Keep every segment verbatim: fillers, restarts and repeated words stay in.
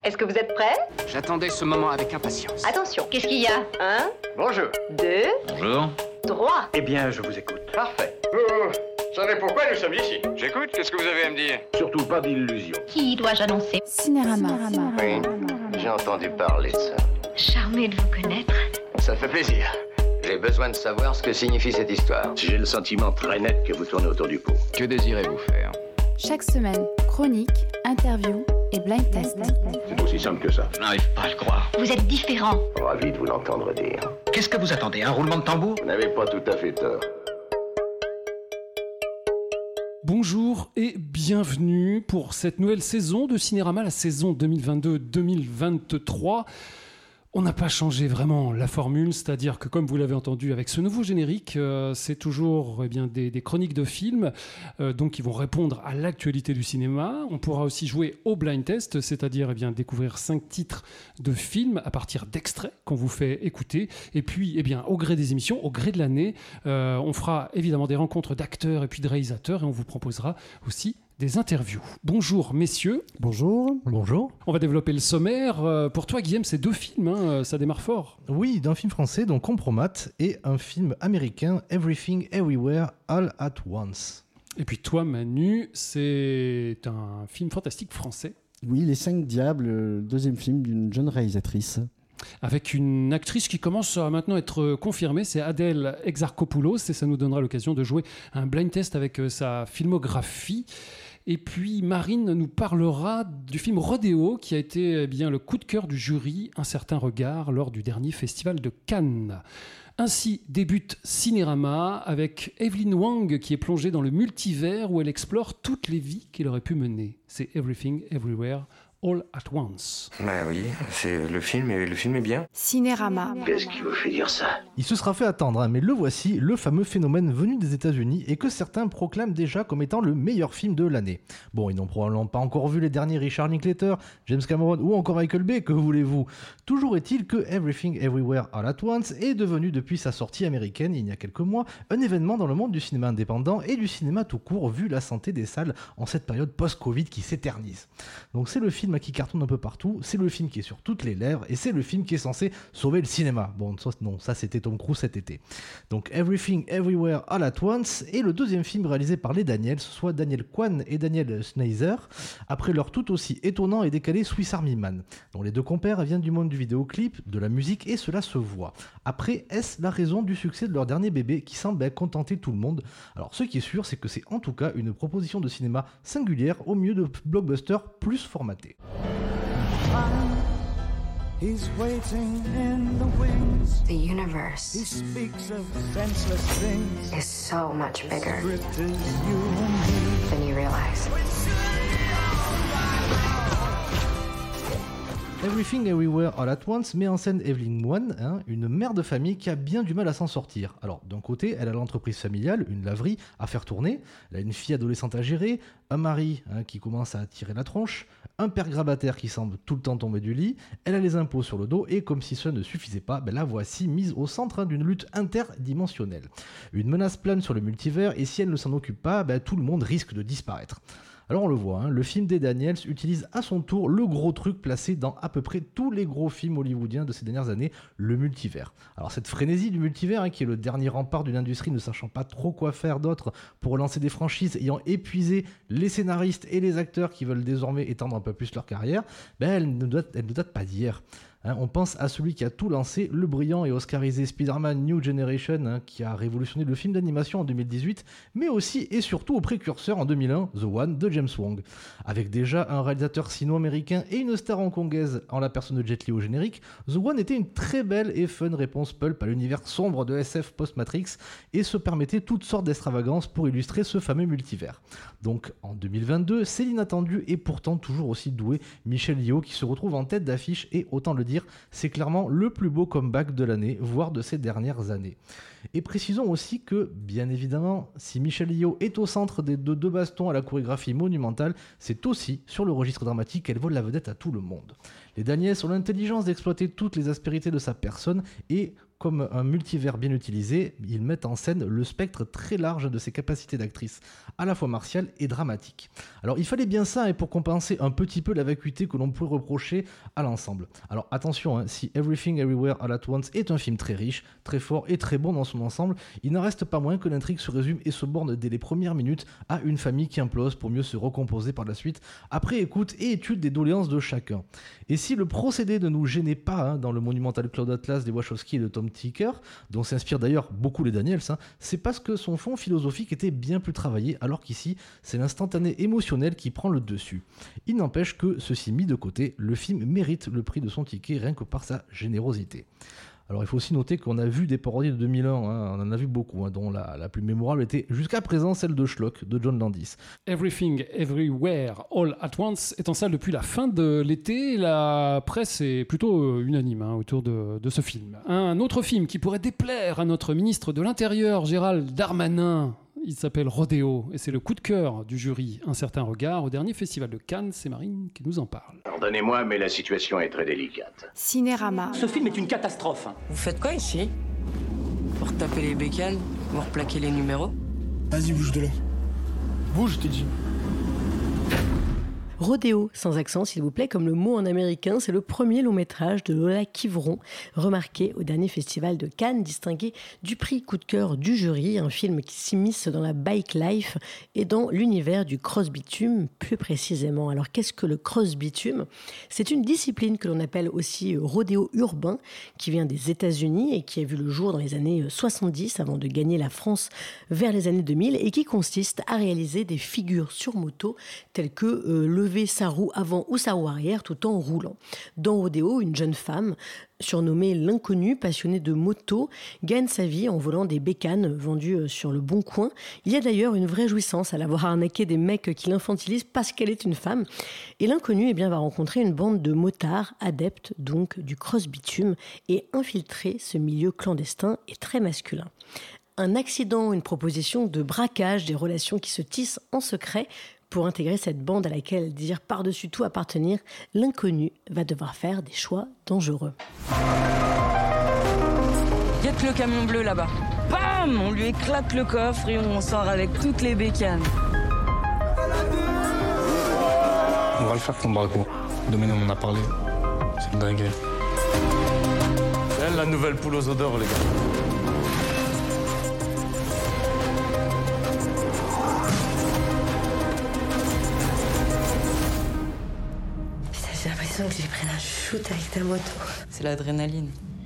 Est-ce que vous êtes prêts? J'attendais ce moment avec impatience. Attention, qu'est-ce qu'il y a? Un, Bonjour. deux, Bonjour. trois. Eh bien, je vous écoute. Parfait. Vous savez pourquoi nous sommes ici? J'écoute, qu'est-ce que vous avez à me dire? Surtout pas d'illusion. Qui dois-je annoncer? Cinérama. Oui, j'ai entendu parler de ça. Charmé de vous connaître. Ça fait plaisir. J'ai besoin de savoir ce que signifie cette histoire. J'ai le sentiment très net que vous tournez autour du pot. Que désirez-vous faire? Chaque semaine, chronique, interview et blind test. C'est aussi simple que ça. Je n'arrive pas à le croire. Vous êtes différent. Ravi de vous l'entendre dire. Qu'est-ce que vous attendez? Un roulement de tambour? Vous n'avez pas tout à fait tort. Bonjour et bienvenue pour cette nouvelle saison de Cinérama, la saison deux mille vingt-deux deux mille vingt-trois. On n'a pas changé vraiment la formule, c'est-à-dire que comme vous l'avez entendu avec ce nouveau générique, euh, c'est toujours eh bien, des, des chroniques de films euh, donc qui vont répondre à l'actualité du cinéma. On pourra aussi jouer au blind test, c'est-à-dire eh bien, découvrir cinq titres de films à partir d'extraits qu'on vous fait écouter. Et puis, eh bien, au gré des émissions, au gré de l'année, euh, on fera évidemment des rencontres d'acteurs et puis de réalisateurs et on vous proposera aussi des interviews. Bonjour messieurs. Bonjour. Bonjour. On va développer le sommaire. Euh, pour toi Guillaume, c'est deux films, hein, ça démarre fort. Oui, d'un film français, donc Compromat, et un film américain, Everything Everywhere All at Once. Et puis toi Manu, c'est un film fantastique français. Oui, Les Cinq Diables, le deuxième film d'une jeune réalisatrice. Avec une actrice qui commence à maintenant être confirmée, c'est Adèle Exarchopoulos, et ça nous donnera l'occasion de jouer un blind test avec sa filmographie. Et puis Marine nous parlera du film Rodéo, qui a été eh bien, le coup de cœur du jury Un certain regard lors du dernier festival de Cannes. Ainsi débute Cinérama avec Evelyn Wang qui est plongée dans le multivers où elle explore toutes les vies qu'elle aurait pu mener. C'est Everything Everywhere All at Once. Bah oui, c'est le film et le film est bien. Cinérama. Qu'est-ce qui vous fait dire ça? Il se sera fait attendre, hein, mais le voici, le fameux phénomène venu des États-Unis et que certains proclament déjà comme étant le meilleur film de l'année. Bon, ils n'ont probablement pas encore vu les derniers Richard Linklater, James Cameron ou encore Michael Bay, que voulez-vous? Toujours est-il que Everything Everywhere All at Once est devenu depuis sa sortie américaine il y a quelques mois un événement dans le monde du cinéma indépendant et du cinéma tout court vu la santé des salles en cette période post-Covid qui s'éternise. Donc c'est le film qui cartonne un peu partout, c'est le film qui est sur toutes les lèvres et c'est le film qui est censé sauver le cinéma. Bon, ça, non, ça c'était Tom Cruise cet été. Donc Everything Everywhere All at Once est le deuxième film réalisé par les Daniels, soit Daniel Kwan et Daniel Schneider, après leur tout aussi étonnant et décalé Swiss Army Man, dont les deux compères viennent du monde du vidéoclip, de la musique et cela se voit. Après, est-ce la raison du succès de leur dernier bébé qui semble contenter tout le monde? Alors ce qui est sûr, c'est que c'est en tout cas une proposition de cinéma singulière au milieu de blockbusters plus formatés. He's waiting in the wings. The universe He speaks of senseless things. is so much bigger Script is you and me. than you realize. Everything Everywhere All at Once met en scène Evelyn Wang, hein, une mère de famille qui a bien du mal à s'en sortir. Alors, d'un côté, elle a l'entreprise familiale, une laverie, à faire tourner, elle a une fille adolescente à gérer, un mari hein, qui commence à tirer la tronche, un père grabataire qui semble tout le temps tomber du lit, elle a les impôts sur le dos, et comme si cela ne suffisait pas, ben la voici mise au centre hein, d'une lutte interdimensionnelle. Une menace plane sur le multivers, et si elle ne s'en occupe pas, ben, tout le monde risque de disparaître. Alors on le voit, hein, le film des Daniels utilise à son tour le gros truc placé dans à peu près tous les gros films hollywoodiens de ces dernières années, le multivers. Alors cette frénésie du multivers, hein, qui est le dernier rempart d'une industrie ne sachant pas trop quoi faire d'autre pour relancer des franchises, ayant épuisé les scénaristes et les acteurs qui veulent désormais étendre un peu plus leur carrière, ben elle ne date, elle ne date pas d'hier. Hein, on pense à celui qui a tout lancé, le brillant et oscarisé Spider-Man New Generation, hein, qui a révolutionné le film d'animation en deux mille dix-huit, mais aussi et surtout au précurseur en deux mille un, The One de James Wong. Avec déjà un réalisateur sino-américain et une star hongkongaise en la personne de Jet Li au générique, The One était une très belle et fun réponse pulp à l'univers sombre de S F post-Matrix et se permettait toutes sortes d'extravagances pour illustrer ce fameux multivers. Donc en deux mille vingt-deux, c'est l'inattendu et pourtant toujours aussi doué Michelle Yeoh qui se retrouve en tête d'affiche et autant le dire, c'est clairement le plus beau comeback de l'année, voire de ces dernières années. Et précisons aussi que, bien évidemment, si Michelle Yeoh est au centre des deux, deux bastons à la chorégraphie monumentale, c'est aussi sur le registre dramatique qu'elle vole la vedette à tout le monde. Les Daniels ont l'intelligence d'exploiter toutes les aspérités de sa personne et comme un multivers bien utilisé, ils mettent en scène le spectre très large de ses capacités d'actrice, à la fois martiale et dramatique. Alors il fallait bien ça et pour compenser un petit peu la vacuité que l'on pourrait reprocher à l'ensemble. Alors attention, hein, si Everything Everywhere All at Once est un film très riche, très fort et très bon dans son ensemble, il n'en reste pas moins que l'intrigue se résume et se borne dès les premières minutes à une famille qui implose pour mieux se recomposer par la suite, après écoute et étude des doléances de chacun. Et si le procédé ne nous gênait pas hein, dans le monumental Cloud Atlas des Wachowski et de Tom Tykwer, dont s'inspirent d'ailleurs beaucoup les Daniels, hein, c'est parce que son fond philosophique était bien plus travaillé, alors qu'ici, c'est l'instantané émotionnel qui prend le dessus. Il n'empêche que, ceci mis de côté, le film mérite le prix de son ticket rien que par sa générosité. Alors il faut aussi noter qu'on a vu des parodies de deux mille un, hein, on en a vu beaucoup, hein, dont la, la plus mémorable était jusqu'à présent celle de Schlock, de John Landis. Everything, Everywhere, All at Once est en salle depuis la fin de l'été. La presse est plutôt unanime hein, autour de, de ce film. Un autre film qui pourrait déplaire à notre ministre de l'Intérieur, Gérald Darmanin, il s'appelle Rodéo et c'est le coup de cœur du jury. Un certain regard au dernier festival de Cannes, c'est Marine qui nous en parle. Pardonnez-moi, mais la situation est très délicate. Cinérama. Ce film est une catastrophe. Vous faites quoi ici? Vous retapez les bécanes? Vous replaquez les numéros? Vas-y, bouge de là. Bouge, je t'ai dit. Rodéo, sans accent s'il vous plaît, comme le mot en américain, c'est le premier long métrage de Lola Kivron, remarqué au dernier festival de Cannes, distingué du prix coup de cœur du jury, un film qui s'immisce dans la bike life et dans l'univers du cross-bitume plus précisément. Alors qu'est-ce que le cross-bitume? C'est une discipline que l'on appelle aussi rodéo urbain, qui vient des États-Unis et qui a vu le jour dans les années soixante-dix avant de gagner la France vers les années deux mille et qui consiste à réaliser des figures sur moto telles que euh, le sa roue avant ou sa roue arrière tout en roulant. Dans Rodéo, une jeune femme, surnommée l'inconnue, passionnée de moto, gagne sa vie en volant des bécanes vendues sur le Bon Coin. Il y a d'ailleurs une vraie jouissance à la voir arnaquer des mecs qui l'infantilisent parce qu'elle est une femme. Et l'inconnue eh bien, va rencontrer une bande de motards, adeptes donc du cross-bitume, et infiltrer ce milieu clandestin et très masculin. Un accident, une proposition de braquage, des relations qui se tissent en secret. Pour intégrer cette bande à laquelle elle désire par-dessus tout appartenir, l'inconnu va devoir faire des choix dangereux. Il y a que le camion bleu là-bas. Bam! On lui éclate le coffre et on sort avec toutes les bécanes. On va le faire tomber à coup. Le domaine on en a parlé. C'est une dinguerie. C'est elle la nouvelle poule aux odeurs, les gars. J'ai l'impression que j'ai pris un shoot avec ta moto. C'est l'adrénaline.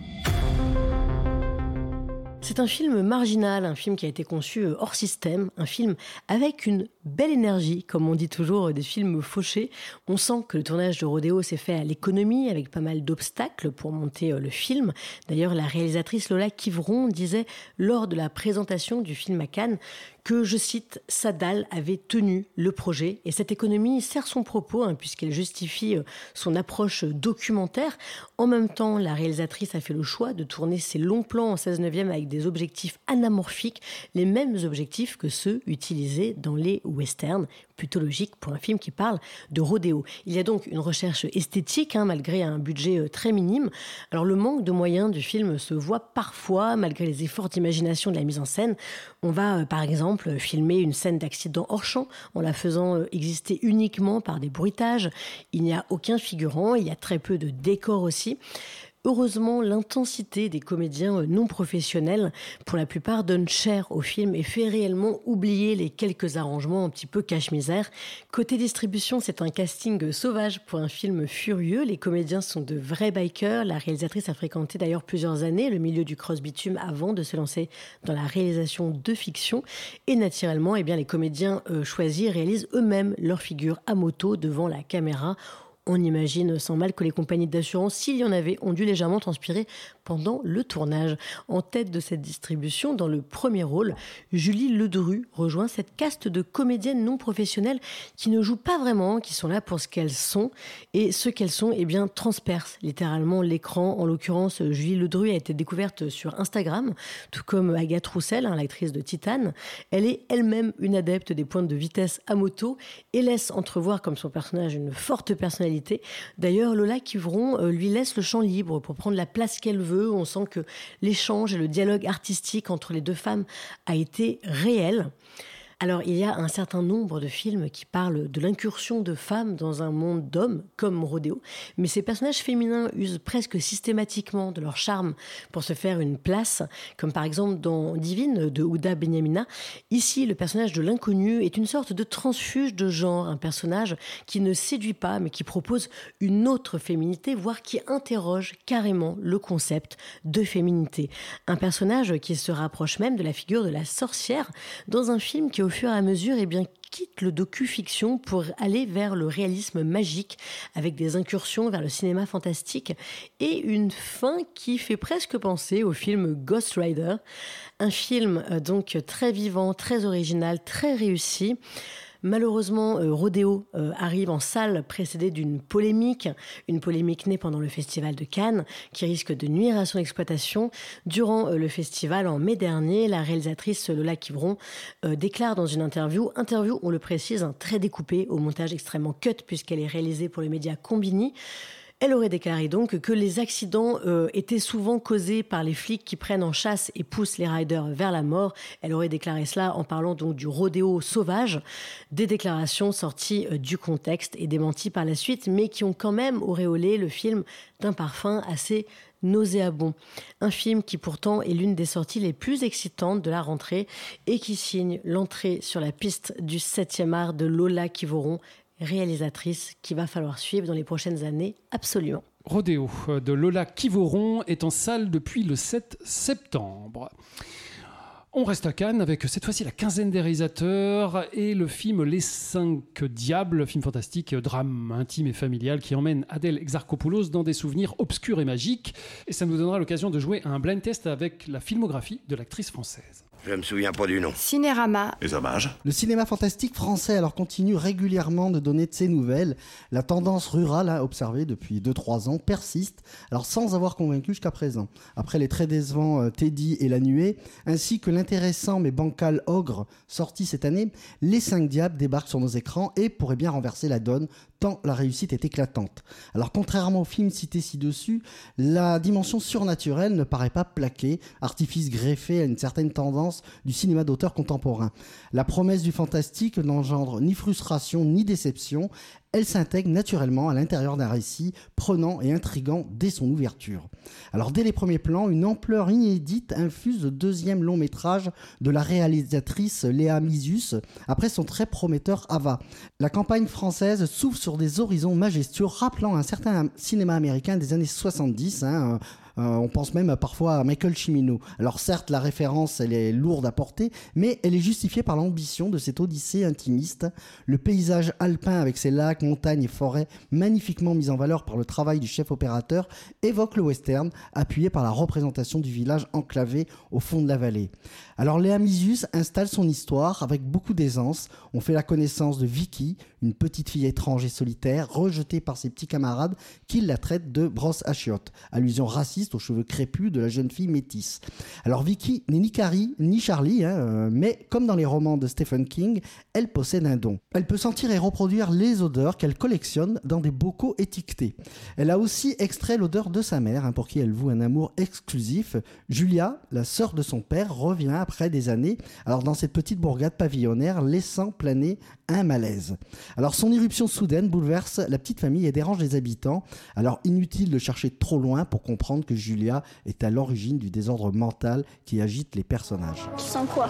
C'est un film marginal, un film qui a été conçu hors système, un film avec une belle énergie, comme on dit toujours des films fauchés. On sent que le tournage de Rodéo s'est fait à l'économie, avec pas mal d'obstacles pour monter le film. D'ailleurs, la réalisatrice Lola Kivron disait lors de la présentation du film à Cannes que, je cite, Sadal avait tenu le projet. Et cette économie sert son propos, hein, puisqu'elle justifie son approche documentaire. En même temps, la réalisatrice a fait le choix de tourner ses longs plans en seize neuvième avec des objectifs anamorphiques, les mêmes objectifs que ceux utilisés dans les westerns, plutôt logique pour un film qui parle de rodéo. Il y a donc une recherche esthétique, hein, malgré un budget très minime. Alors le manque de moyens du film se voit parfois, malgré les efforts d'imagination de la mise en scène. On va, par exemple, filmer une scène d'accident hors champ en la faisant exister uniquement par des bruitages. Il n'y a aucun figurant, il y a très peu de décors aussi. Heureusement, l'intensité des comédiens non professionnels, pour la plupart, donne cher au film et fait réellement oublier les quelques arrangements un petit peu cache-misère. Côté distribution, c'est un casting sauvage pour un film furieux. Les comédiens sont de vrais bikers. La réalisatrice a fréquenté d'ailleurs plusieurs années le milieu du cross-bitume avant de se lancer dans la réalisation de fiction. Et naturellement, eh bien, les comédiens euh, choisis réalisent eux-mêmes leurs figures à moto devant la caméra. On imagine sans mal que les compagnies d'assurance, s'il y en avait, ont dû légèrement transpirer pendant le tournage. En tête de cette distribution, dans le premier rôle, Julie Ledru rejoint cette caste de comédiennes non professionnelles qui ne jouent pas vraiment, qui sont là pour ce qu'elles sont. Et ce qu'elles sont, eh bien, transpercent littéralement l'écran. En l'occurrence, Julie Ledru a été découverte sur Instagram, tout comme Agathe Roussel, hein, l'actrice de Titane. Elle est elle-même une adepte des pointes de vitesse à moto et laisse entrevoir, comme son personnage, une forte personnalité personnalité. D'ailleurs, Lola Quivron euh, lui laisse le champ libre pour prendre la place qu'elle veut. On sent que l'échange et le dialogue artistique entre les deux femmes a été réel. Alors, il y a un certain nombre de films qui parlent de l'incursion de femmes dans un monde d'hommes, comme Rodéo, mais ces personnages féminins usent presque systématiquement de leur charme pour se faire une place, comme par exemple dans Divine de Houda Benyamina. Ici, le personnage de l'inconnu est une sorte de transfuge de genre, un personnage qui ne séduit pas, mais qui propose une autre féminité, voire qui interroge carrément le concept de féminité. Un personnage qui se rapproche même de la figure de la sorcière dans un film qui au fur et à mesure, eh bien, quitte le docu-fiction pour aller vers le réalisme magique, avec des incursions vers le cinéma fantastique et une fin qui fait presque penser au film Ghost Rider. Un film euh, donc très vivant, très original, très réussi. Malheureusement, euh, Rodéo euh, arrive en salle précédée d'une polémique, une polémique née pendant le festival de Cannes, qui risque de nuire à son exploitation. Durant euh, le festival, en mai dernier, la réalisatrice Lola Quivron euh, déclare dans une interview, interview, on le précise, hein, très découpée, au montage extrêmement cut, puisqu'elle est réalisée pour le média Combini. Elle aurait déclaré donc que les accidents euh, étaient souvent causés par les flics qui prennent en chasse et poussent les riders vers la mort. Elle aurait déclaré cela en parlant donc du rodéo sauvage, des déclarations sorties euh, du contexte et démenties par la suite, mais qui ont quand même auréolé le film d'un parfum assez nauséabond. Un film qui pourtant est l'une des sorties les plus excitantes de la rentrée et qui signe l'entrée sur la piste du septième art de Lola Quivron, réalisatrice qu'il va falloir suivre dans les prochaines années, absolument. Rodéo de Lola Quivron est en salle depuis le sept septembre. On reste à Cannes avec cette fois-ci la quinzaine des réalisateurs et le film Les Cinq Diables, film fantastique, drame intime et familial qui emmène Adèle Exarchopoulos dans des souvenirs obscurs et magiques. Et ça nous donnera l'occasion de jouer à un blind test avec la filmographie de l'actrice française. Je me souviens pas du nom. Cinérama. Les hommages. Le cinéma fantastique français alors continue régulièrement de donner de ses nouvelles. La tendance rurale hein, observée depuis deux trois ans persiste, alors sans avoir convaincu jusqu'à présent. Après les très décevants euh, Teddy et La Nuée, ainsi que l'intéressant mais bancal Ogre sorti cette année, Les Cinq Diables débarquent sur nos écrans et pourraient bien renverser la donne tant la réussite est éclatante. Alors contrairement au film cité ci-dessus, la dimension surnaturelle ne paraît pas plaquée, artifice greffé à une certaine tendance du cinéma d'auteur contemporain. La promesse du fantastique n'engendre ni frustration ni déception, elle s'intègre naturellement à l'intérieur d'un récit prenant et intriguant dès son ouverture. Alors dès les premiers plans, une ampleur inédite infuse le deuxième long métrage de la réalisatrice Léa Misus après son très prometteur Ava. La campagne française s'ouvre sur des horizons majestueux rappelant un certain cinéma américain des années soixante-dix, hein, Euh, on pense même parfois à Michael Cimino. Alors certes, la référence, elle est lourde à porter, mais elle est justifiée par l'ambition de cette odyssée intimiste. Le paysage alpin avec ses lacs, montagnes et forêts, magnifiquement mis en valeur par le travail du chef opérateur, évoque le western, appuyé par la représentation du village enclavé au fond de la vallée. Alors Léa Misus installe son histoire avec beaucoup d'aisance. On fait la connaissance de Vicky, une petite fille étrange et solitaire, rejetée par ses petits camarades qui la traitent de brosse à chiottes. Allusion raciste aux cheveux crépus de la jeune fille métisse. Alors Vicky n'est ni Carrie ni Charlie, hein, euh, mais comme dans les romans de Stephen King, elle possède un don. Elle peut sentir et reproduire les odeurs qu'elle collectionne dans des bocaux étiquetés. Elle a aussi extrait l'odeur de sa mère, hein, pour qui elle voue un amour exclusif. Julia, la sœur de son père, revient après des années, alors dans cette petite bourgade pavillonnaire, laissant planer un malaise. Alors son irruption soudaine bouleverse la petite famille et dérange les habitants. Alors inutile de chercher trop loin pour comprendre que Julia est à l'origine du désordre mental qui agite les personnages. Tu sens quoi?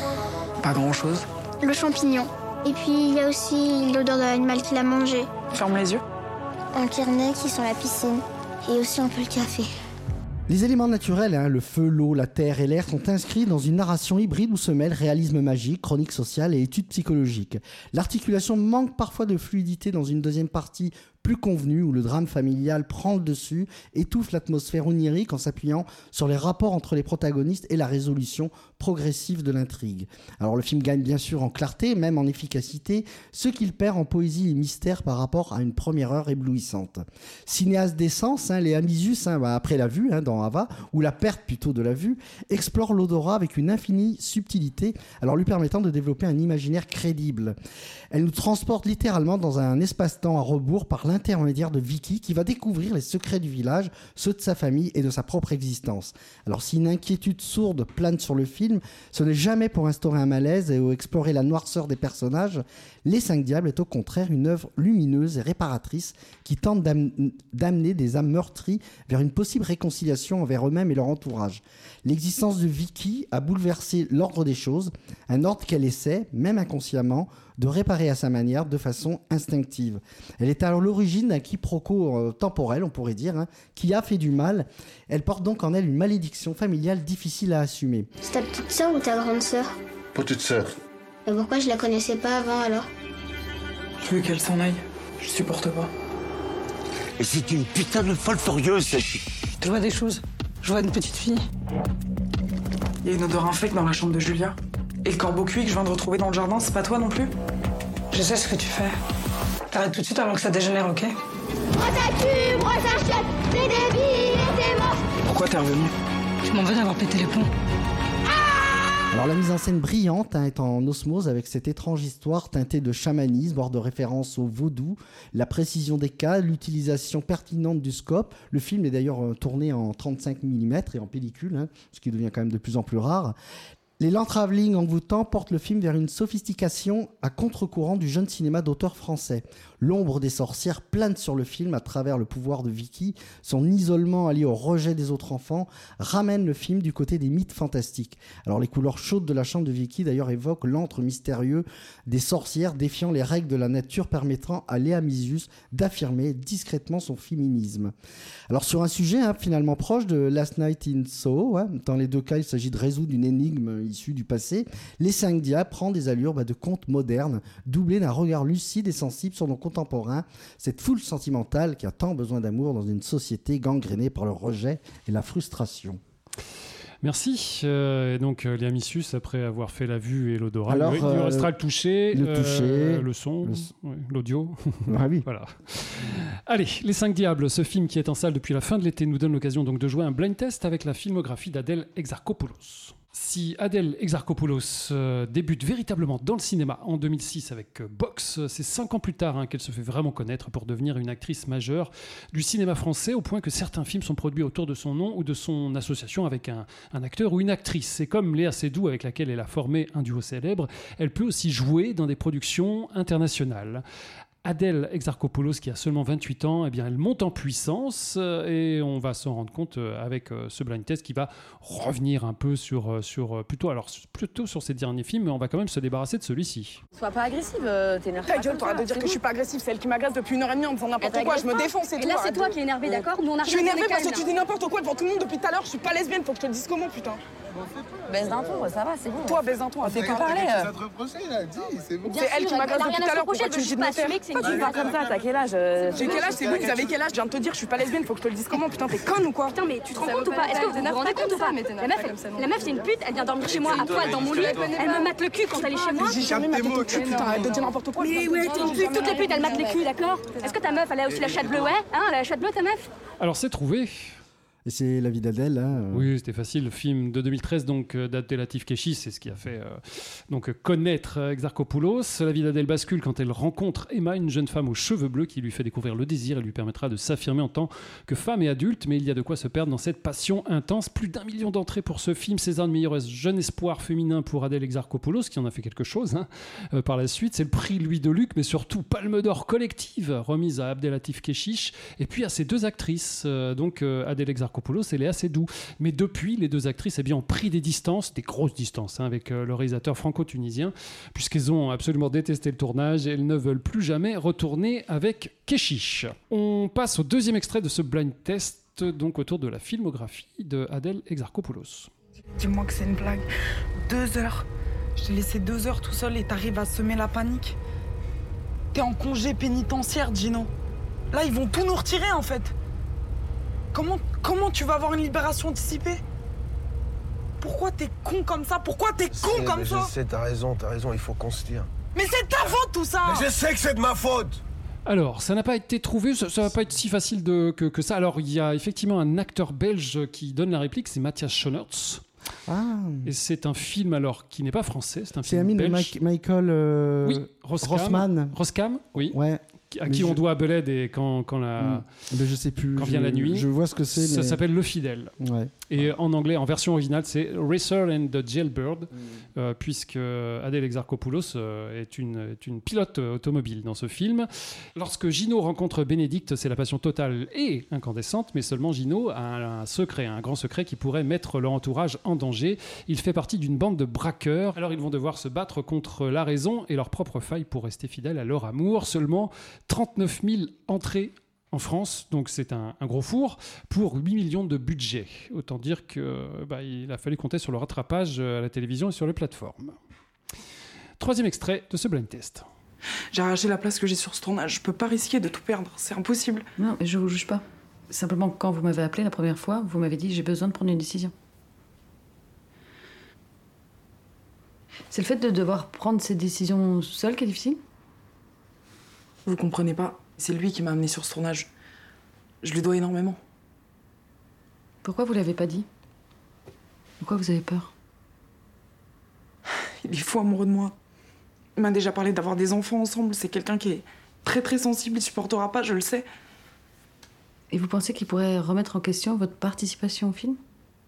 Pas grand-chose. Le champignon. Et puis il y a aussi l'odeur de l'animal qui l'a mangé. Ferme les yeux. Un kearney qui sent la piscine. Et aussi un peu le café. Les éléments naturels, hein, le feu, l'eau, la terre et l'air, sont inscrits dans une narration hybride où se mêlent réalisme magique, chronique sociale et études psychologiques. L'articulation manque parfois de fluidité dans une deuxième partie plus convenue où le drame familial prend le dessus, étouffe l'atmosphère onirique en s'appuyant sur les rapports entre les protagonistes et la résolution progressive de l'intrigue. Alors le film gagne bien sûr en clarté, même en efficacité, ce qu'il perd en poésie et mystère par rapport à une première heure éblouissante. Cinéaste d'essence, hein, Léa Misus, hein, bah, après la vue, hein, dans Ava, ou la perte plutôt de la vue, explore l'odorat avec une infinie subtilité, alors lui permettant de développer un imaginaire crédible. Elle nous transporte littéralement dans un espace-temps à rebours par l'intermédiaire de Vicky qui va découvrir les secrets du village, ceux de sa famille et de sa propre existence. Alors si une inquiétude sourde plane sur le film, ce n'est jamais pour instaurer un malaise et ou explorer la noirceur des personnages. Les Cinq Diables est au contraire une œuvre lumineuse et réparatrice qui tente d'am- d'amener des âmes meurtries vers une possible réconciliation envers eux-mêmes et leur entourage. L'existence de Vicky a bouleversé l'ordre des choses, un ordre qu'elle essaie, même inconsciemment, de réparer à sa manière, de façon instinctive. Elle est alors l'origine d'un quiproquo euh, temporel, on pourrait dire, hein, qui a fait du mal. Elle porte donc en elle une malédiction familiale difficile à assumer. C'est ta petite sœur ou ta grande sœur? Petite sœur. Et pourquoi je la connaissais pas avant alors? Je veux qu'elle s'en aille. Je supporte pas. Et c'est une putain de folle furieuse, cette... Je vois des choses. Je vois une petite fille. Il y a une odeur infecte dans la chambre de Julia. Et le corbeau cuit que je viens de retrouver dans le jardin, c'est pas toi non plus? Je sais ce que tu fais. T'arrêtes tout de suite avant que ça dégénère, ok? Prends ta cube, prends ta chiotte, t'es débile et t'es moche. Pourquoi t'es revenu? Je m'en veux d'avoir pété les plombs. Alors la mise en scène brillante hein, est en osmose avec cette étrange histoire teintée de chamanisme, voire de référence au vaudou, la précision des cas, l'utilisation pertinente du scope. Le film est d'ailleurs euh, tourné en trente-cinq millimètres et en pellicule, hein, ce qui devient quand même de plus en plus rare. Les lents travelling envoûtants portent le film vers une sophistication à contre-courant du jeune cinéma d'auteur français. L'ombre des sorcières plane sur le film à travers le pouvoir de Vicky. Son isolement allié au rejet des autres enfants ramène le film du côté des mythes fantastiques. Alors les couleurs chaudes de la chambre de Vicky d'ailleurs évoquent l'antre mystérieux des sorcières défiant les règles de la nature, permettant à Léa Mysius d'affirmer discrètement son féminisme. Alors sur un sujet hein, finalement proche de Last Night in Soho, hein, dans les deux cas il s'agit de résoudre une énigme issue du passé, Les Cinq Diables prend des allures bah, de conte moderne, doublé d'un regard lucide et sensible sur nos contemporains, cette foule sentimentale qui a tant besoin d'amour dans une société gangrénée par le rejet et la frustration. Merci. Euh, et donc, euh, Léa Mysius, après avoir fait la vue et l'odorat, Alors, il lui euh, restera le toucher, le, euh, toucher, le son, le... Ouais, l'audio. Ah oui. Voilà. Allez, Les Cinq Diables, ce film qui est en salle depuis la fin de l'été, nous donne l'occasion donc de jouer un blind test avec la filmographie d'Adèle Exarchopoulos. Si Adèle Exarchopoulos euh, débute véritablement dans le cinéma en deux mille six avec euh, Box, c'est cinq ans plus tard hein, qu'elle se fait vraiment connaître pour devenir une actrice majeure du cinéma français, au point que certains films sont produits autour de son nom ou de son association avec un, un acteur ou une actrice. C'est comme Léa Seydoux avec laquelle elle a formé un duo célèbre. Elle peut aussi jouer dans des productions internationales. Adèle Exarchopoulos, qui a seulement vingt-huit ans, eh bien, elle monte en puissance euh, et on va s'en rendre compte euh, avec euh, ce blind test qui va revenir un peu sur, euh, sur, euh, plutôt, alors, plutôt sur ses derniers films, mais on va quand même se débarrasser de celui-ci. Sois pas agressive, euh, t'énerves pas. Ta gueule, t'arrêtes de dire que je suis pas agressive, c'est elle qui m'agresse depuis une heure et demie en me disant n'importe quoi, je me défonce, c'est tout. Et là, c'est toi qui es énervé, d'accord? Nous, on a Je suis énervée parce que tu dis n'importe quoi devant tout le monde depuis tout à l'heure, je suis pas lesbienne, faut que je te le dise comment, putain. Baisse d'un ton, ça va, c'est bon. Toi, baisse d'un ton, on fait que parler. C'est elle qui m'agresse depuis tout à l'heure, pourquoi tu me dis de me taire? Pourquoi tu parles comme ça? T'as quel âge? J'ai quel âge? C'est vous, vous avez quel âge? Je viens de te dire, je suis pas lesbienne, faut que je te le dise comment, putain, t'es conne ou quoi? Putain, mais tu te rends compte ou pas? Est-ce que vous vous rendez compte ou pas? La meuf, la meuf, c'est une pute, elle vient dormir chez moi à poil dans mon lit, elle me mate le cul quand elle est chez moi. J'ai jamais maté ton cul, putain, arrête de dire n'importe quoi. Mais ouais, t'es une pute, toutes les putes, elles matent les culs, d'accord? Est-ce que ta meuf, elle a aussi la chatte bleue, ouais? Hein, elle a la chatte bleue, ta meuf? Alors, c'est trouvé. Et c'est La vie d'Adèle. Hein. Oui, c'était facile. Le film de deux mille treize, donc euh, d'Abdelatif Kechiche, c'est ce qui a fait euh, donc, connaître euh, Exarchopoulos. La vie d'Adèle bascule quand elle rencontre Emma, une jeune femme aux cheveux bleus qui lui fait découvrir le désir et lui permettra de s'affirmer en tant que femme et adulte. Mais il y a de quoi se perdre dans cette passion intense. Plus d'un million d'entrées pour ce film. César de meilleur jeune espoir féminin pour Adèle Exarchopoulos, qui en a fait quelque chose hein, euh, par la suite. C'est le prix Louis Deluc, mais surtout Palme d'Or collective, remise à Abdelatif Kechiche. Et puis à ces deux actrices, euh, donc euh, Adèle Exarchopoulos et Léa Seydoux. Mais depuis, les deux actrices eh bien, ont pris des distances, des grosses distances, hein, avec euh, le réalisateur franco-tunisien, puisqu'elles ont absolument détesté le tournage et elles ne veulent plus jamais retourner avec Kechiche. On passe au deuxième extrait de ce blind test, donc autour de la filmographie de Adèle Exarchopoulos. Dis-moi que c'est une blague. Deux heures. Je t'ai laissé deux heures tout seul et t'arrives à semer la panique. T'es en congé pénitentiaire, Gino. Là, ils vont tout nous retirer, en fait. Comment, comment tu vas avoir une libération anticipée? Pourquoi t'es con comme ça? Pourquoi t'es con c'est, comme ça? Je sais, t'as raison, t'as raison, il faut qu'on se tire. Mais c'est ta faute tout ça! Mais je sais que c'est de ma faute! Alors, ça n'a pas été trouvé, ça ne va pas être si facile de, que, que ça. Alors, il y a effectivement un acteur belge qui donne la réplique, c'est Matthias Schoenaerts. Ah. Et c'est un film alors qui n'est pas français, c'est un c'est film ami belge. de Mike, Michael euh, oui, Roskam, Rossman. Roskam, oui. Ouais. à Mais qui je- on doit Beled et quand, quand, la, Mm. Mais je sais plus. quand je, vient la nuit. Je vois ce que c'est. Ça mais... s'appelle Le Fidèle. Ouais. Et en anglais, en version originale, c'est Racer and the Jailbird, mm. euh, puisque Adèle Exarchopoulos euh, est, une, est une pilote automobile dans ce film. Lorsque Gino rencontre Bénédicte, c'est la passion totale et incandescente, mais seulement Gino a un, un secret, un grand secret qui pourrait mettre leur entourage en danger. Il fait partie d'une bande de braqueurs. Alors ils vont devoir se battre contre la raison et leurs propres failles pour rester fidèles à leur amour. Seulement trente-neuf mille entrées en France, donc c'est un, un gros four, pour huit millions de budget. Autant dire qu'il bah, a fallu compter sur le rattrapage à la télévision et sur les plateformes. Troisième extrait de ce blind test. J'ai arraché la place que j'ai sur ce tournage. Je peux pas risquer de tout perdre, c'est impossible. Non, mais je vous juge pas. Simplement, quand vous m'avez appelé la première fois, vous m'avez dit j'ai besoin de prendre une décision. C'est le fait de devoir prendre ces décisions seule qui est difficile ? Vous comprenez pas, c'est lui qui m'a amené sur ce tournage. Je lui dois énormément. Pourquoi vous l'avez pas dit ? Pourquoi vous avez peur ? Il est fou amoureux de moi. Il m'a déjà parlé d'avoir des enfants ensemble. C'est quelqu'un qui est très très sensible, il supportera pas, je le sais. Et vous pensez qu'il pourrait remettre en question votre participation au film ?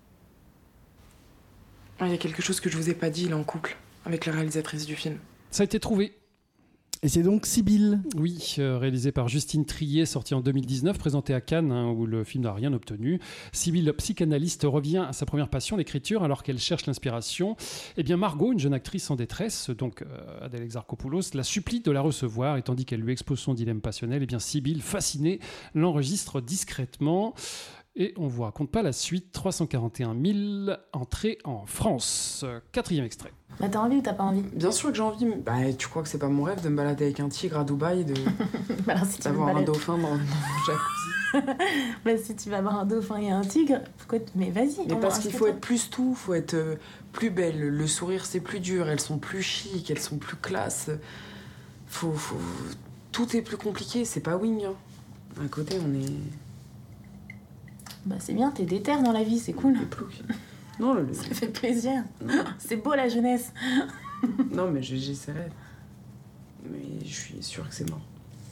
Il y a quelque chose que je vous ai pas dit, il est en couple avec la réalisatrice du film. Ça a été trouvé. Et c'est donc Sibylle. Oui, euh, réalisé par Justine Triet, sorti en deux mille dix-neuf, présenté à Cannes, hein, où le film n'a rien obtenu. Sibylle, psychanalyste, revient à sa première passion, l'écriture, alors qu'elle cherche l'inspiration. Eh bien, Margot, une jeune actrice en détresse, donc euh, Adèle Exarchopoulos, la supplie de la recevoir, et tandis qu'elle lui expose son dilemme passionnel, eh bien, Sibylle, fascinée, l'enregistre discrètement. Et on ne vous raconte pas la suite. trois cent quarante et un mille entrées en France. Quatrième extrait. Bah t'as envie ou t'as pas envie ? Bien sûr que j'ai envie, mais bah, tu crois que c'est pas mon rêve de me balader avec un tigre à Dubaï, de... bah alors, si tu d'avoir un balades... dauphin dans, dans mon jacuzzi. Bah si tu vas avoir un dauphin et un tigre, pourquoi t- mais vas-y. Mais on parce va qu'il rester faut toi. être plus tout, faut être euh, plus belle. Le sourire c'est plus dur, elles sont plus chic, elles sont plus classe. Faut, faut... Tout est plus compliqué, c'est pas wing. Hein. À côté on est... Bah c'est bien, t'es déter dans la vie, c'est cool. Non, le... Ça fait plaisir. C'est beau la jeunesse. Non mais j'essaierai. Mais je suis sûre que c'est mort.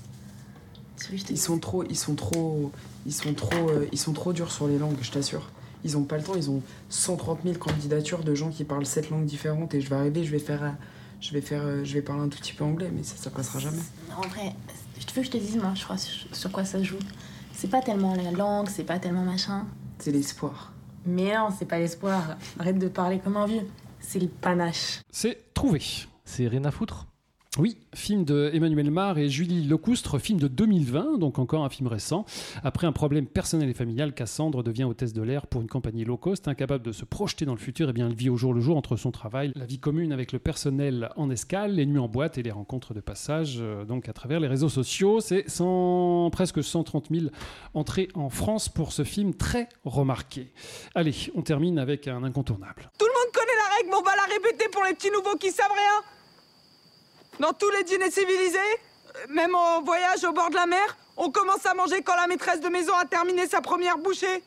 Ils sont trop, ils sont trop, ils sont trop, euh, ils sont trop durs sur les langues, je t'assure. Ils ont pas le temps, ils ont cent trente mille candidatures de gens qui parlent sept langues différentes et je vais arriver, je vais faire, euh, je vais faire, euh, je vais parler un tout petit peu anglais, mais ça, ça passera jamais. En vrai, je veux que je te dise, moi, je crois sur, sur quoi ça joue. C'est pas tellement la langue, c'est pas tellement machin. C'est l'espoir. Mais non, c'est pas l'espoir. Arrête de parler comme un vieux. C'est le panache. C'est trouvé. C'est rien à foutre. Oui, film de Emmanuel Mar et Julie Lecoustre, film de deux mille vingt, donc encore un film récent. Après un problème personnel et familial, Cassandre devient hôtesse de l'air pour une compagnie low cost. Incapable de se projeter dans le futur, et bien elle vit au jour le jour entre son travail, la vie commune avec le personnel en escale, les nuits en boîte et les rencontres de passage, euh, donc à travers les réseaux sociaux. C'est cent, presque cent trente mille entrées en France pour ce film très remarqué. Allez, on termine avec un incontournable. Tout le monde connaît la règle, mais on va la répéter pour les petits nouveaux qui savent rien. Dans tous les dîners civilisés, même en voyage au bord de la mer, on commence à manger quand la maîtresse de maison a terminé sa première bouchée.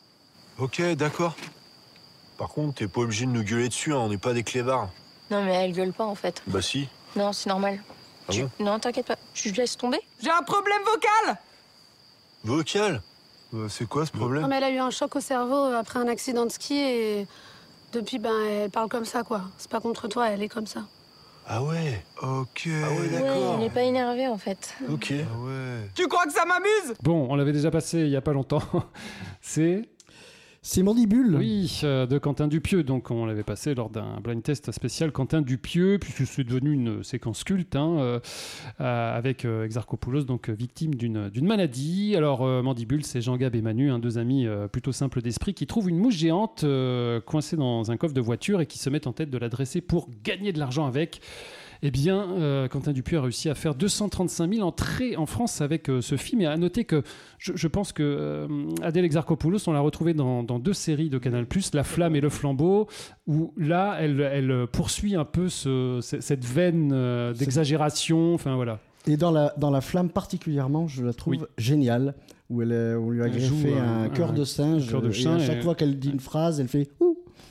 Ok, d'accord. Par contre, t'es pas obligé de nous gueuler dessus, hein, on n'est pas des clébards. Non, mais elle gueule pas en fait. Bah si. Non, c'est normal. Ah Tu- bon Non, t'inquiète pas, tu laisses tomber. J'ai un problème vocal. Vocal euh, C'est quoi ce problème? Non, mais elle a eu un choc au cerveau après un accident de ski et depuis, ben, elle parle comme ça, quoi. C'est pas contre toi, elle est comme ça. Ah ouais. Ok. Ah ouais, Ouais, d'accord. elle est pas énervée en fait. Ok. Ah ouais. Tu crois que ça m'amuse? Bon, on l'avait déjà passé il n'y a pas longtemps. C'est... C'est Mandibule. Oui, euh, de Quentin Dupieux. Donc, on l'avait passé lors d'un blind test spécial Quentin Dupieux, puisque c'est devenu une séquence culte, hein, euh, euh, avec euh, Exarchopoulos, donc euh, victime d'une, d'une maladie. Alors, euh, Mandibule, c'est Jean-Gab et Manu, hein, deux amis euh, plutôt simples d'esprit, qui trouvent une mouche géante euh, coincée dans un coffre de voiture et qui se mettent en tête de la dresser pour gagner de l'argent avec. Eh bien, euh, Quentin Dupieux a réussi à faire deux cent trente-cinq mille entrées en France avec euh, ce film. Et à noter que je, je pense que euh, Adèle Exarchopoulos, on l'a retrouvée dans, dans deux séries de Canal+, La Flamme et Le Flambeau, où là, elle, elle poursuit un peu ce, cette veine euh, d'exagération. Enfin, voilà. Et dans la, dans la Flamme particulièrement, je la trouve Oui. géniale, où elle, est- on lui a Elle greffé joue un, un- cœur un- de singe, un cœur de et chien à chaque et- fois qu'elle dit une phrase, elle fait « ouh ». Oui.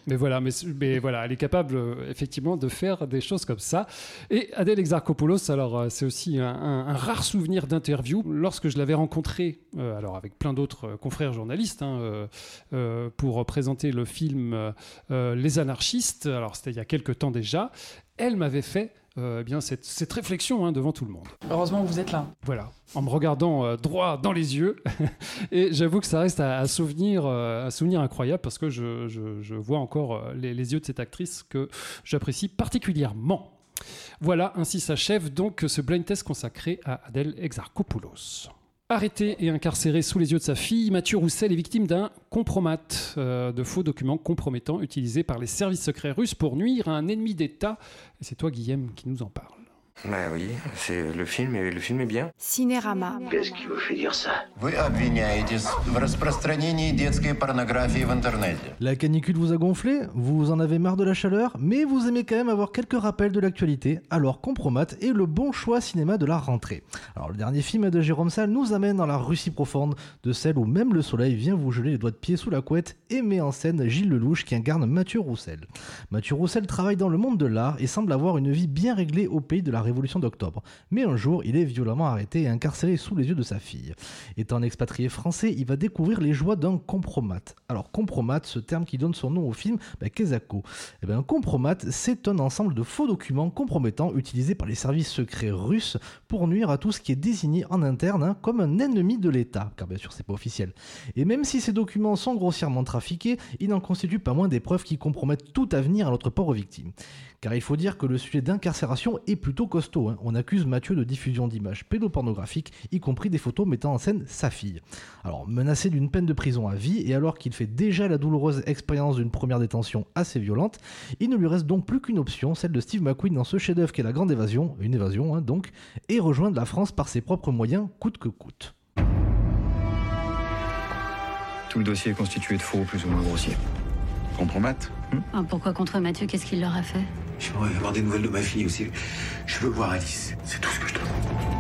Mais voilà, mais, mais voilà, elle est capable euh, effectivement de faire des choses comme ça. Et Adèle Exarchopoulos, alors euh, c'est aussi un, un, un rare souvenir d'interview. Lorsque je l'avais rencontrée, euh, alors avec plein d'autres euh, confrères journalistes, hein, euh, euh, pour présenter le film euh, Les Anarchistes, alors c'était il y a quelques temps déjà, elle m'avait fait euh, eh bien cette, cette réflexion hein, devant tout le monde. Heureusement que vous êtes là. Voilà, en me regardant euh, droit dans les yeux. Et j'avoue que ça reste à, à, souvenir, euh, un souvenir incroyable parce que je, je, je vois encore euh, les, les yeux de cette actrice que j'apprécie particulièrement. Voilà, ainsi s'achève donc ce blind test consacré à Adèle Exarchopoulos. Arrêté et incarcéré sous les yeux de sa fille, Mathieu Roussel est victime d'un compromat, euh, de faux documents compromettants utilisés par les services secrets russes pour nuire à un ennemi d'État. Et c'est toi, Guillaume, qui nous en parle. Bah oui, c'est le film, et le film est bien. Cinérama. Qu'est-ce qui vous fait dire ça? Вы обвиняетесь в распространении детской порнографии в интернете. La canicule vous a gonflé? Vous en avez marre de la chaleur? Mais vous aimez quand même avoir quelques rappels de l'actualité? Alors Compromat est le bon choix cinéma de la rentrée. Alors le dernier film de Jérôme Salle nous amène dans la Russie profonde, de celle où même le soleil vient vous geler les doigts de pied sous la couette, et met en scène Gilles Lelouch qui incarne Mathieu Roussel. Mathieu Roussel travaille dans le monde de l'art et semble avoir une vie bien réglée au pays de la Révolution d'octobre. Mais un jour, il est violemment arrêté et incarcéré sous les yeux de sa fille. Étant expatrié français, il va découvrir les joies d'un compromat. Alors compromat, ce terme qui donne son nom au film, bah, Kezako. Eh bien, un compromat, c'est un ensemble de faux documents compromettants utilisés par les services secrets russes pour nuire à tout ce qui est désigné en interne hein, comme un ennemi de l'État, car bien sûr c'est pas officiel. Et même si ces documents sont grossièrement trafiqués, ils n'en constituent pas moins des preuves qui compromettent tout avenir à notre pauvre victime. Car il faut dire que le sujet d'incarcération est plutôt costaud. Hein. On accuse Mathieu de diffusion d'images pédopornographiques, y compris des photos mettant en scène sa fille. Alors, menacé d'une peine de prison à vie, et alors qu'il fait déjà la douloureuse expérience d'une première détention assez violente, il ne lui reste donc plus qu'une option, celle de Steve McQueen dans ce chef-d'œuvre qu'est La Grande Évasion, une évasion hein, donc, et rejoindre la France par ses propres moyens, coûte que coûte. Tout le dossier est constitué de faux plus ou moins grossiers. Compromat hmm ah, Pourquoi contre Mathieu? Qu'est-ce qu'il leur a fait? J'aimerais avoir des nouvelles de ma fille aussi. Je veux voir Alice. C'est tout ce que je demande.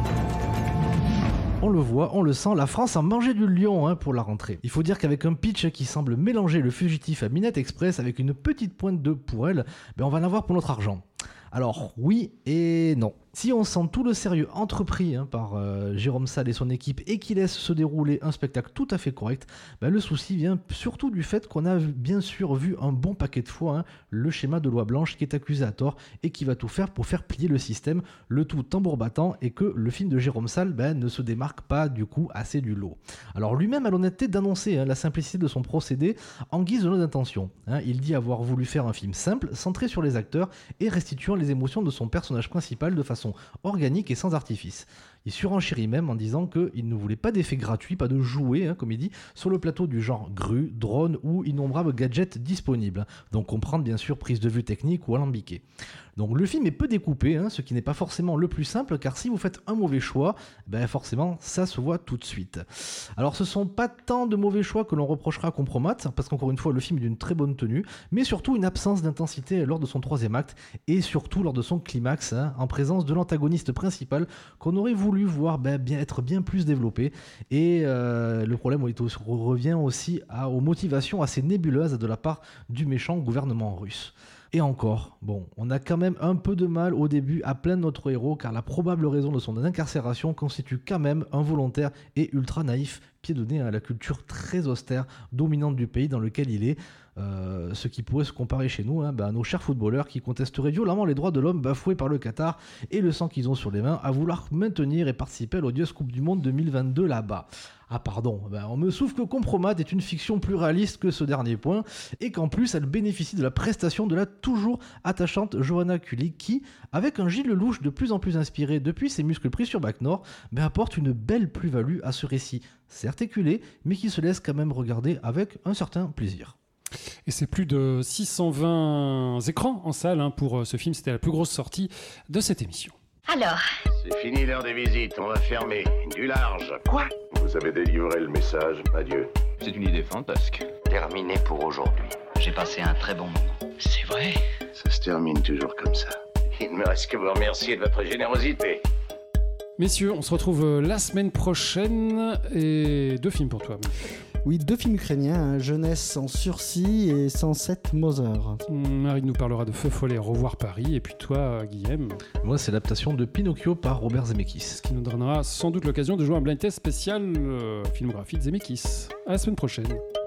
On le voit, on le sent, la France a mangé du lion hein, pour la rentrée. Il faut dire qu'avec un pitch qui semble mélanger Le Fugitif à Minette Express avec une petite pointe de pour elle, ben on va en avoir pour notre argent. Alors oui et non. Si on sent tout le sérieux entrepris hein, par euh, Jérôme Salle et son équipe et qui laisse se dérouler un spectacle tout à fait correct, ben, le souci vient surtout du fait qu'on a bien sûr vu un bon paquet de fois hein, le schéma de Loi Blanche qui est accusé à tort et qui va tout faire pour faire plier le système, le tout tambour battant, et que le film de Jérôme Salle ben, ne se démarque pas du coup assez du lot. Alors lui-même a l'honnêteté d'annoncer hein, la simplicité de son procédé en guise de note d'intention. Hein, il dit avoir voulu faire un film simple, centré sur les acteurs et restituant les émotions de son personnage principal de façon organique et sans artifice. Il surenchérit même en disant qu'il ne voulait pas d'effets gratuits, pas de jouets, hein, comme il dit, sur le plateau du genre grue, drone ou innombrables gadgets disponibles. Donc comprendre bien sûr prise de vue technique ou alambiquée. Donc le film est peu découpé, hein, ce qui n'est pas forcément le plus simple, car si vous faites un mauvais choix, ben forcément ça se voit tout de suite. Alors ce sont pas tant de mauvais choix que l'on reprochera à Compromat, parce qu'encore une fois le film est d'une très bonne tenue, mais surtout une absence d'intensité lors de son troisième acte, et surtout lors de son climax, hein, en présence de l'antagoniste principal qu'on aurait voulu voir ben, bien, être bien plus développé. Et euh, le problème revient aussi à, aux motivations assez nébuleuses de la part du méchant gouvernement russe. Et encore, bon, on a quand même un peu de mal au début à plaindre notre héros, car la probable raison de son incarcération constitue quand même un volontaire et ultra naïf pied de nez à la culture très austère dominante du pays dans lequel il est, euh, ce qui pourrait se comparer chez nous hein, bah, à nos chers footballeurs qui contesteraient violemment les droits de l'homme bafoués par le Qatar et le sang qu'ils ont sur les mains à vouloir maintenir et participer à l'odieuse Coupe du Monde deux mille vingt-deux là-bas. Ah pardon, ben on me souffle que Compromat est une fiction plus réaliste que ce dernier point, et qu'en plus elle bénéficie de la prestation de la toujours attachante Johanna Kulig qui, avec un Gilles Lelouch de plus en plus inspiré depuis ses muscles pris sur Bac Nord, ben apporte une belle plus-value à ce récit, certes éculé, mais qui se laisse quand même regarder avec un certain plaisir. Et c'est plus de six cent vingt écrans en salle hein, pour ce film, c'était la plus grosse sortie de cette émission. Alors, c'est fini l'heure des visites, on va fermer. Du large. Quoi? Vous avez délivré le message, adieu. C'est une idée fantasque. Terminé pour aujourd'hui. J'ai passé un très bon moment. C'est vrai. Ça se termine toujours comme ça. Il ne me reste que vous remercier de votre générosité. Messieurs, on se retrouve la semaine prochaine et deux films pour toi. Oui, deux films ukrainiens, hein, Jeunesse en sursis et cent sept Mother. Marie nous parlera de Feu follet, Revoir Paris. Et puis toi, Guillaume? Moi, c'est l'adaptation de Pinocchio par Robert Zemeckis. Ce qui nous donnera sans doute l'occasion de jouer un blind test spécial euh, filmographie de Zemeckis. À la semaine prochaine.